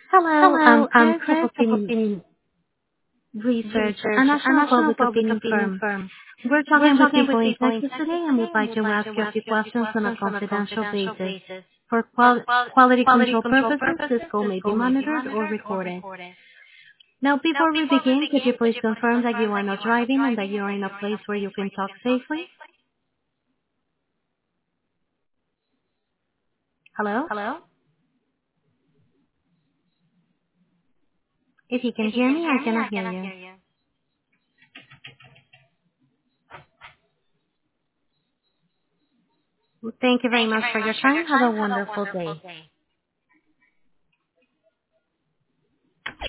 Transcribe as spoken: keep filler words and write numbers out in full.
Hello, um, Hello, I'm I'm Chris Chris of of Opinion Opinion Research, Research, a a national national public public opinion opinion firm. firm. We're We're talking with talking people with in people in Texas Texas today, and today, we'd and like we'd to like ask to you a ask few you a few questions on a questions on a confidential confidential basis. basis. For For qual- qual- quality quality control control purposes, this purposes, call this may be call may be monitored or monitored or recorded. recorded. Now, Now, before we before we begin, could you begin, could please you please confirm that confirm you are that you not are not driving and that driving you and are that in a you're in place a where place you where can you talk can talk safely? safely? Hello? Hello? If you can If you hear can me, I hear me, cannot I hear cannot you. hear you. Thank you very Thank you much very for much your for your time. Have a time. Have a wonderful wonderful day. day.